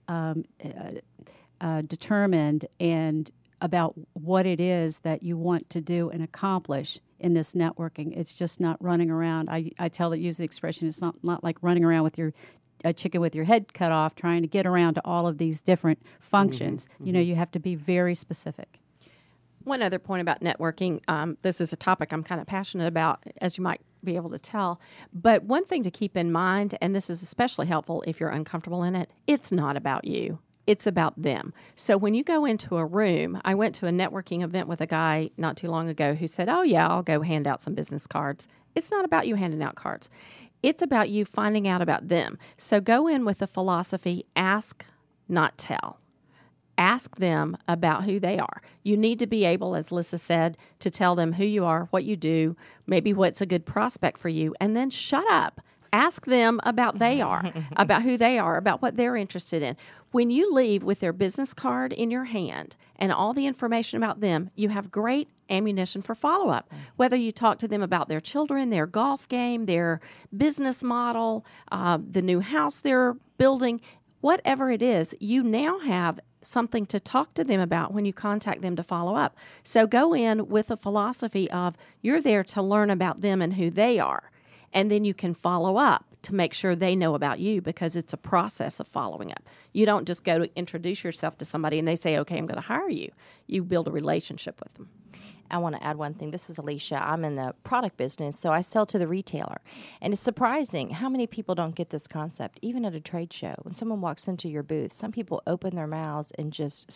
determined and about what it is that you want to do and accomplish in this networking. It's just not running around. I use the expression, it's not like running around with your chicken with your head cut off trying to get around to all of these different functions. You have to be very specific. One other point about networking, this is a topic I'm kind of passionate about, as you might be able to tell. But one thing to keep in mind, and this is especially helpful if you're uncomfortable in it, it's not about you. It's about them. So when you go into a room, I went to a networking event with a guy not too long ago who said, oh, yeah, I'll go hand out some business cards. It's not about you handing out cards. It's about you finding out about them. So go in with the philosophy, ask, not tell. Ask them about who they are. You need to be able, as Lissa said, to tell them who you are, what you do, maybe what's a good prospect for you, and then shut up. Ask them about about who they are, about what they're interested in. When you leave with their business card in your hand and all the information about them, you have great ammunition for follow-up. Whether you talk to them about their children, their golf game, their business model, the new house they're building, whatever it is, you now have something to talk to them about when you contact them to follow up. So go in with a philosophy of you're there to learn about them and who they are. And then you can follow up to make sure they know about you, because it's a process of following up. You don't just go to introduce yourself to somebody and they say, okay, I'm going to hire you. You build a relationship with them. I want to add one thing. This is Alicia. I'm in the product business, so I sell to the retailer. And it's surprising how many people don't get this concept, even at a trade show. When someone walks into your booth, some people open their mouths and just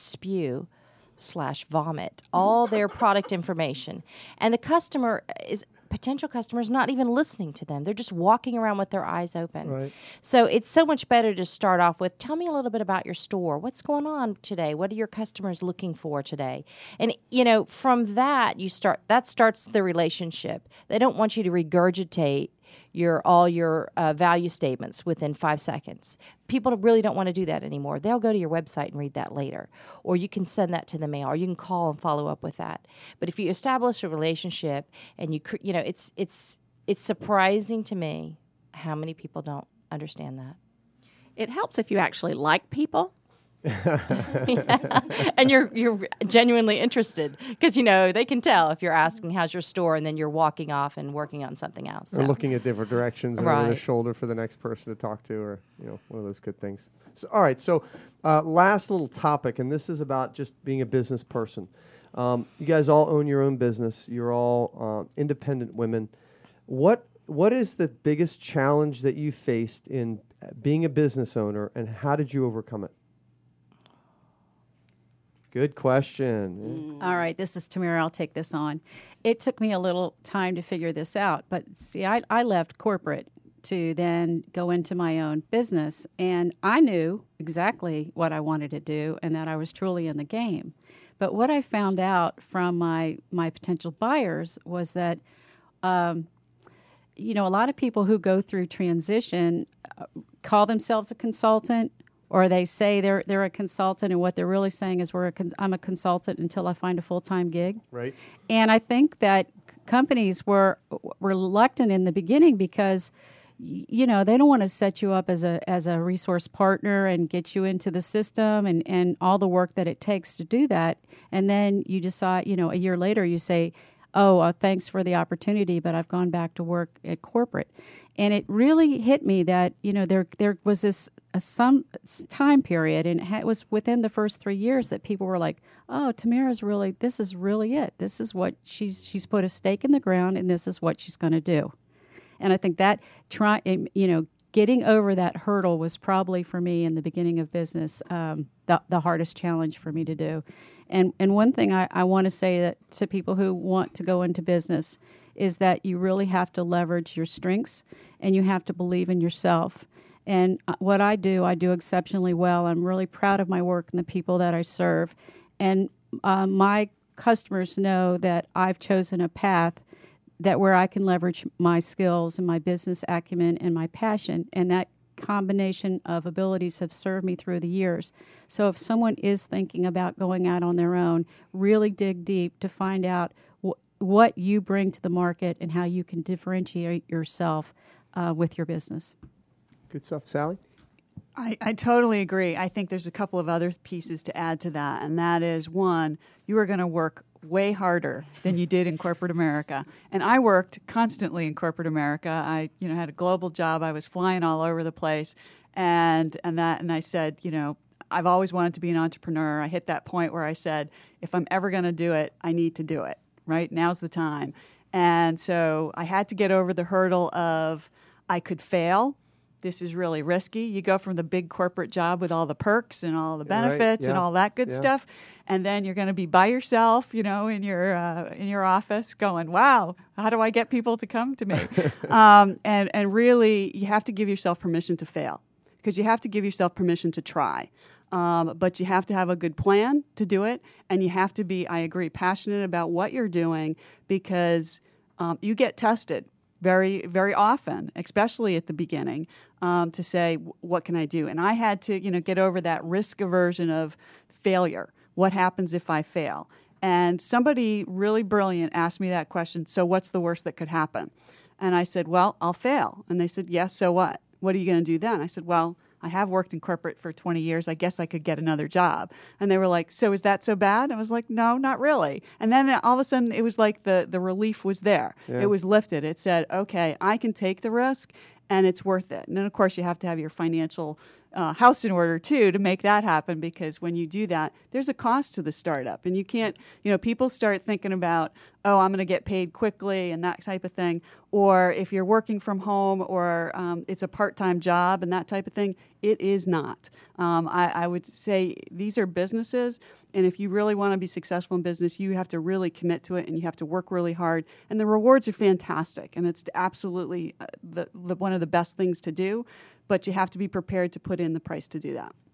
spew/vomit all their product information. And the potential customer is not even listening to them. They're just walking around with their eyes open. Right. So it's so much better to start off with, tell me a little bit about your store. What's going on today? What are your customers looking for today? And, from that, that starts the relationship. They don't want you to regurgitate all your value statements within 5 seconds. People really don't want to do that anymore. They'll go to your website and read that later, or you can send that to the mail, or you can call and follow up with that. But if you establish a relationship, and it's surprising to me how many people don't understand that. It helps if you actually like people. And you're genuinely interested, because they can tell if you're asking how's your store and then you're walking off and working on something else. Or looking at different directions and over the shoulder for the next person to talk to, or one of those good things. So, all right, so last little topic, and this is about just being a business person. You guys all own your own business. You're all independent women. What is the biggest challenge that you faced in being a business owner, and how did you overcome it? Good question. All right, this is Tamara. I'll take this on. It took me a little time to figure this out, but see, I left corporate to then go into my own business, and I knew exactly what I wanted to do and that I was truly in the game. But what I found out from my potential buyers was that, a lot of people who go through transition call themselves a consultant, or they say they're a consultant, and what they're really saying is I'm a consultant until I find a full-time gig. Right. And I think that companies were reluctant in the beginning because, they don't want to set you up as a resource partner and get you into the system and all the work that it takes to do that. And then you decide, a year later you say, thanks for the opportunity, but I've gone back to work at corporate. And it really hit me that, there was some time period, and it was within the first 3 years that people were like, oh, this is really it. This is what she's put a stake in the ground, and this is what she's going to do. And I think that getting over that hurdle was probably for me in the beginning of business the hardest challenge for me to do. And one thing I want to say that to people who want to go into business is that you really have to leverage your strengths, and you have to believe in yourself. And what I do exceptionally well. I'm really proud of my work and the people that I serve. And my customers know that I've chosen a path that where I can leverage my skills and my business acumen and my passion, and that combination of abilities have served me through the years. So if someone is thinking about going out on their own, really dig deep to find out what you bring to the market and how you can differentiate yourself with your business. Good stuff. Sally? I totally agree. I think there's a couple of other pieces to add to that, and that is, one, you are going to work way harder than you did in corporate America. And I worked constantly in corporate America. I, had a global job. I was flying all over the place, and I said, I've always wanted to be an entrepreneur. I hit that point where I said, if I'm ever going to do it, I need to do it. Right? Now's the time. And so I had to get over the hurdle of I could fail. This is really risky. You go from the big corporate job with all the perks and all the benefits and all that good stuff, and then you're going to be by yourself, in your office, going, "Wow, how do I get people to come to me?" and really, you have to give yourself permission to fail, because you have to give yourself permission to try. But you have to have a good plan to do it, and you have to be, I agree, passionate about what you're doing, because you get tested very, very often, especially at the beginning, to say, what can I do? And I had to, get over that risk aversion of failure. What happens if I fail? And somebody really brilliant asked me that question, so what's the worst that could happen? And I said, well, I'll fail. And they said, yes, so what? What are you going to do then? I said, well, I have worked in corporate for 20 years. I guess I could get another job. And they were like, so is that so bad? I was like, no, not really. And then all of a sudden, it was like the relief was there. Yeah. It was lifted. It said, okay, I can take the risk, and it's worth it. And then, of course, you have to have your financial house in order, too, to make that happen, because when you do that, there's a cost to the startup. And you can't, people start thinking about, oh, I'm going to get paid quickly and that type of thing. Or if you're working from home, or it's a part-time job and that type of thing, it is not. I would say these are businesses, and if you really want to be successful in business, you have to really commit to it, and you have to work really hard. And the rewards are fantastic, and it's absolutely one of the best things to do. But you have to be prepared to put in the price to do that.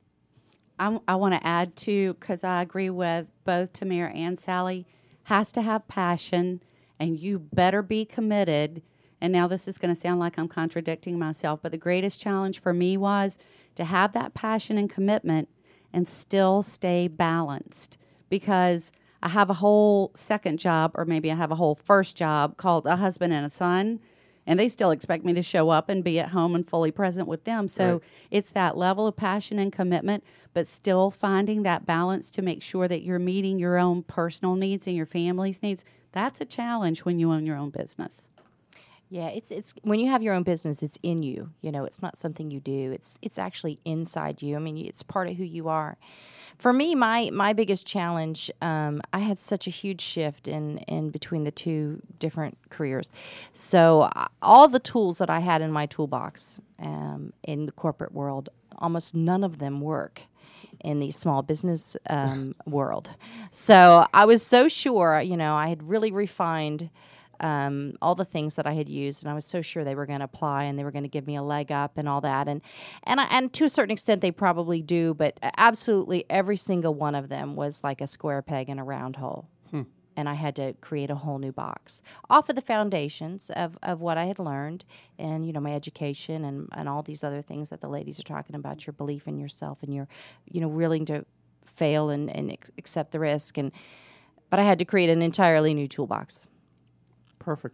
I want to add, too, because I agree with both Tamir and Sally, has to have passion, and you better be committed. And now this is going to sound like I'm contradicting myself, but the greatest challenge for me was to have that passion and commitment and still stay balanced, because I have a whole second job, or maybe I have a whole first job called a husband and a son, and they still expect me to show up and be at home and fully present with them. So It's that level of passion and commitment, but still finding that balance to make sure that you're meeting your own personal needs and your family's needs. That's a challenge when you own your own business. Yeah, it's when you have your own business, it's in you. It's not something you do. It's actually inside you. I mean, it's part of who you are. For me, my biggest challenge, I had such a huge shift in between the two different careers. So all the tools that I had in my toolbox in the corporate world, almost none of them work in the small business world. So I was so sure, I had really refined all the things that I had used, and I was so sure they were going to apply and they were going to give me a leg up and all that. And to a certain extent, they probably do, but absolutely every single one of them was like a square peg in a round hole. And I had to create a whole new box off of the foundations of what I had learned and, my education and all these other things that the ladies are talking about, your belief in yourself and your, willing to fail and accept the risk. But I had to create an entirely new toolbox. Perfect.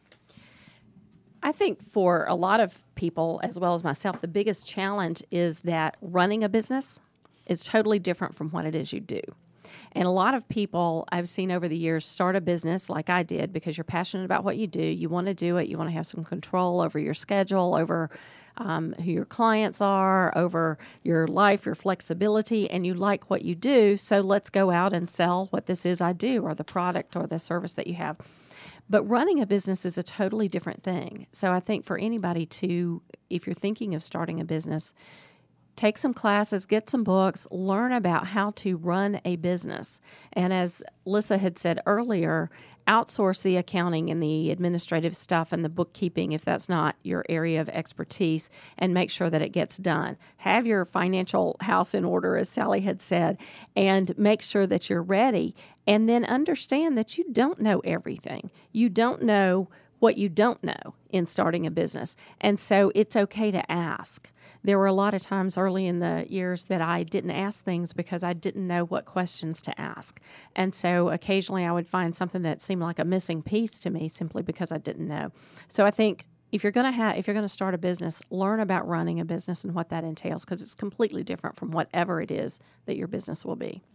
I think for a lot of people, as well as myself, the biggest challenge is that running a business is totally different from what it is you do. And a lot of people I've seen over the years start a business like I did because you're passionate about what you do. You want to do it. You want to have some control over your schedule, over who your clients are, over your life, your flexibility, and you like what you do. So let's go out and sell what this is I do, or the product or the service that you have. But running a business is a totally different thing. So I think for anybody if you're thinking of starting a business, take some classes, get some books, learn about how to run a business. And as Lissa had said earlier, outsource the accounting and the administrative stuff and the bookkeeping if that's not your area of expertise, and make sure that it gets done. Have your financial house in order, as Sally had said, and make sure that you're ready. And then understand that you don't know everything. You don't know what you don't know in starting a business. And so it's okay to ask. There were a lot of times early in the years that I didn't ask things because I didn't know what questions to ask. And so occasionally I would find something that seemed like a missing piece to me simply because I didn't know. So I think if you're going to start a business, learn about running a business and what that entails, because it's completely different from whatever it is that your business will be.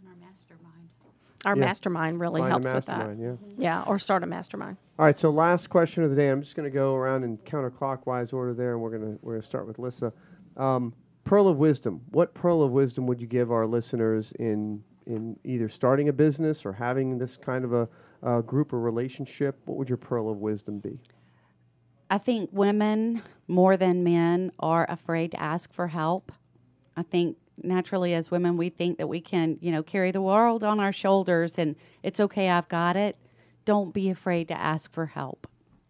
Our mastermind really helps with that. Yeah, or start a mastermind. All right, so last question of the day. I'm just going to go around in counterclockwise order there, and we're going to start with Lissa. Pearl of wisdom. What pearl of wisdom would you give our listeners in either starting a business or having this kind of a group or relationship? What would your pearl of wisdom be? I think women, more than men, are afraid to ask for help. I think naturally as women, we think that we can, carry the world on our shoulders and it's okay, I've got it. Don't be afraid to ask for help.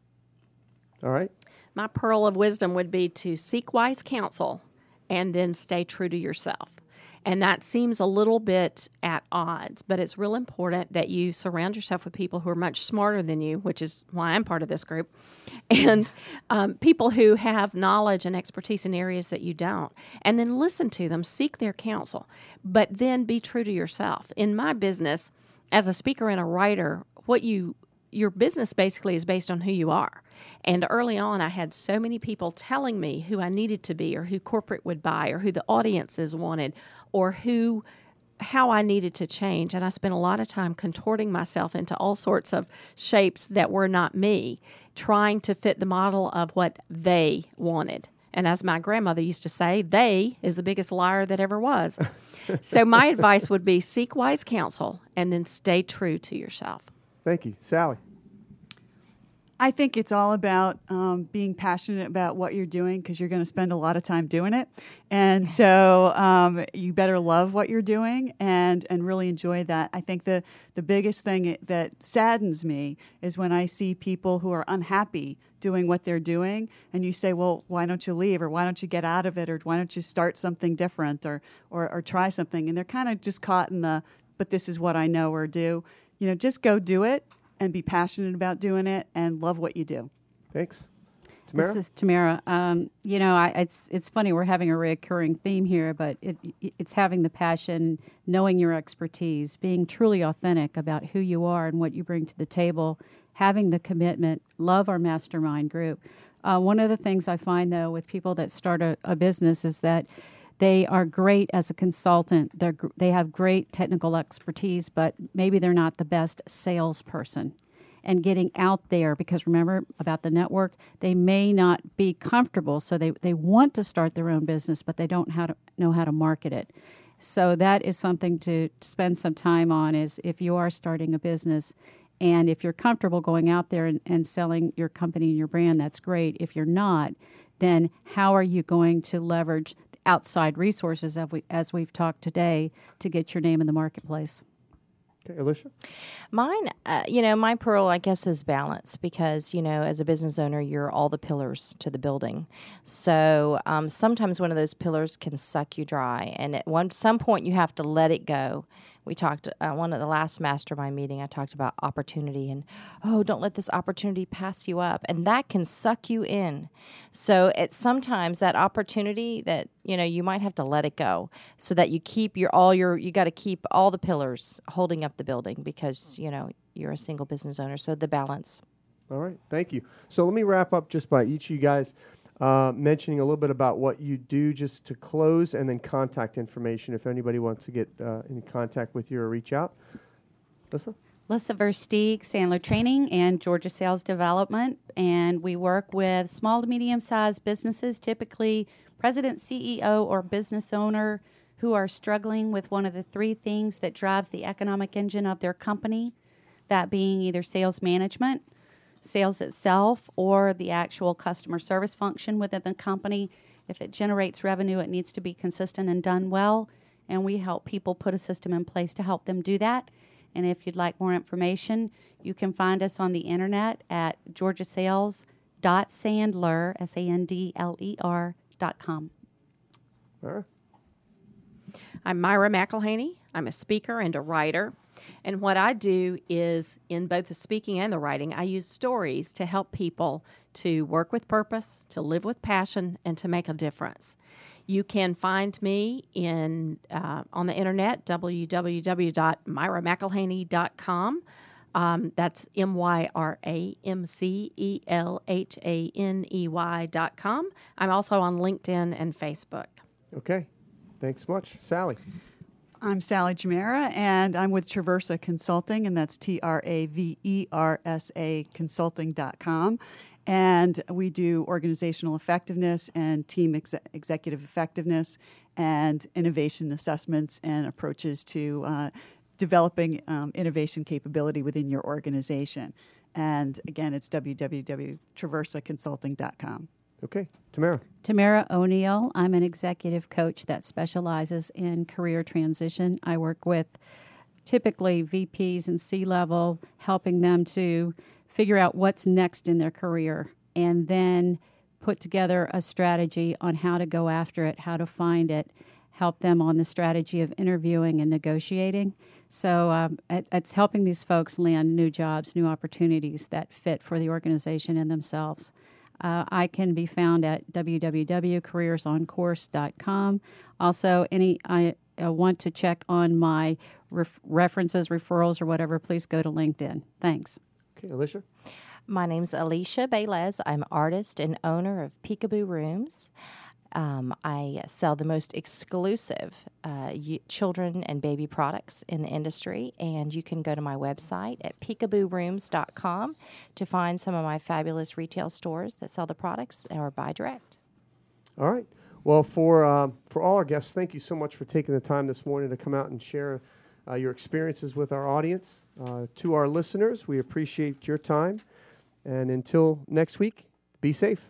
All right. My pearl of wisdom would be to seek wise counsel and then stay true to yourself. And that seems a little bit at odds, but it's real important that you surround yourself with people who are much smarter than you, which is why I'm part of this group, and people who have knowledge and expertise in areas that you don't. And then listen to them, seek their counsel, but then be true to yourself. In my business, as a speaker and a writer, your business basically is based on who you are. And early on, I had so many people telling me who I needed to be, or who corporate would buy, or who the audiences wanted, or how I needed to change. And I spent a lot of time contorting myself into all sorts of shapes that were not me, trying to fit the model of what they wanted. And as my grandmother used to say, they is the biggest liar that ever was. So my advice would be seek wise counsel and then stay true to yourself. Thank you. Sally? I think it's all about being passionate about what you're doing, because you're going to spend a lot of time doing it. And so you better love what you're doing and really enjoy that. I think the biggest thing that saddens me is when I see people who are unhappy doing what they're doing, and you say, well, why don't you leave, or why don't you get out of it, or why don't you start something different, or try something. And they're kind of just caught in but this is what I know or do. Just go do it. And be passionate about doing it and love what you do. Thanks. Tamara? This is Tamara. It's funny, we're having a recurring theme here, but it's having the passion, knowing your expertise, being truly authentic about who you are and what you bring to the table, having the commitment, love our mastermind group. One of the things I find, though, with people that start a business is that they are great as a consultant. They have great technical expertise, but maybe they're not the best salesperson. And getting out there, because remember about the network, they may not be comfortable, so they want to start their own business, but they don't know how to market it. So that is something to spend some time on, is if you are starting a business, and if you're comfortable going out there and selling your company and your brand, that's great. If you're not, then how are you going to leverage outside resources, as we've talked today, to get your name in the marketplace? Okay, Alicia? Mine, my pearl, I guess, is balance, because, as a business owner, you're all the pillars to the building. So sometimes one of those pillars can suck you dry, and at some point you have to let it go. We talked, one of the last mastermind meeting, I talked about opportunity and, don't let this opportunity pass you up. And that can suck you in. So it's sometimes that opportunity that, you might have to let it go, so that you keep you got to keep all the pillars holding up the building, because, you're a single business owner. So the balance. All right. Thank you. So let me wrap up just by each of you guys mentioning a little bit about what you do, just to close, and then contact information if anybody wants to get in contact with you or reach out. Lissa Versteeg, Sandler Training and Georgia Sales Development, and we work with small to medium-sized businesses, typically president, CEO, or business owner, who are struggling with one of the three things that drives the economic engine of their company, that being either sales management, sales itself, or the actual customer service function within the company. If it generates revenue, it needs to be consistent and done well, and we help people put a system in place to help them do that. And if you'd like more information, you can find us on the internet at georgiasales.sandler, SANDLER.com. All right. I'm Myra McElhaney. I'm a speaker and a writer. And what I do is, in both the speaking and the writing, I use stories to help people to work with purpose, to live with passion, and to make a difference. You can find me on the internet, www.myramcelhaney.com. That's MyraMcElhaney.com. I'm also on LinkedIn and Facebook. Okay. Thanks much. Sally. I'm Sally Jamera, and I'm with Traversa Consulting, and that's TRAVERSA Consulting.com. And we do organizational effectiveness and team executive effectiveness and innovation assessments and approaches to developing innovation capability within your organization. And again, it's www.traversaconsulting.com. Okay. Tamara. Tamara O'Neill. I'm an executive coach that specializes in career transition. I work with typically VPs and C-level, helping them to figure out what's next in their career and then put together a strategy on how to go after it, how to find it, help them on the strategy of interviewing and negotiating. So it's helping these folks land new jobs, new opportunities that fit for the organization and themselves. I can be found at www.careersoncourse.com. Also, I want to check on my references, referrals, or whatever, please go to LinkedIn. Thanks. Okay, Alicia. My name's Alicia Baylez. I'm artist and owner of Peekaboo Rooms. I sell the most exclusive children and baby products in the industry, and you can go to my website at peekaboorooms.com to find some of my fabulous retail stores that sell the products or buy direct. All right. Well, for all our guests, thank you so much for taking the time this morning to come out and share your experiences with our audience. To our listeners, we appreciate your time. And until next week, be safe.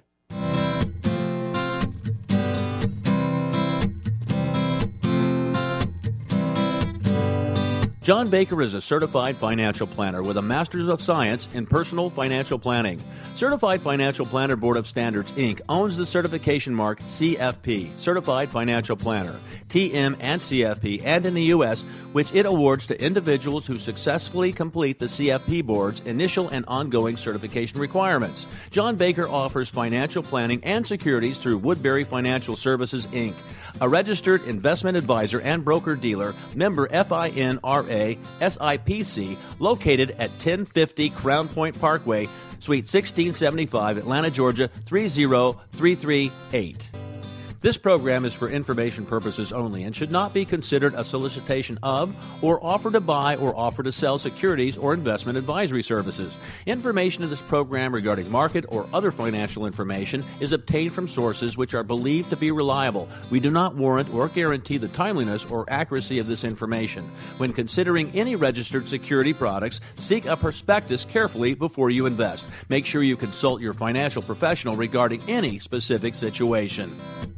John Baker is a certified financial planner with a Master's of Science in Personal Financial Planning. Certified Financial Planner Board of Standards, Inc. owns the certification mark CFP, Certified Financial Planner, TM and CFP, and in the U.S., which it awards to individuals who successfully complete the CFP Board's initial and ongoing certification requirements. John Baker offers financial planning and securities through Woodbury Financial Services, Inc., a registered investment advisor and broker-dealer, member FINRA SIPC, located at 1050 Crown Point Parkway, Suite 1675, Atlanta, Georgia 30338. This program is for information purposes only and should not be considered a solicitation of or offer to buy or offer to sell securities or investment advisory services. Information in this program regarding market or other financial information is obtained from sources which are believed to be reliable. We do not warrant or guarantee the timeliness or accuracy of this information. When considering any registered security products, seek a prospectus carefully before you invest. Make sure you consult your financial professional regarding any specific situation.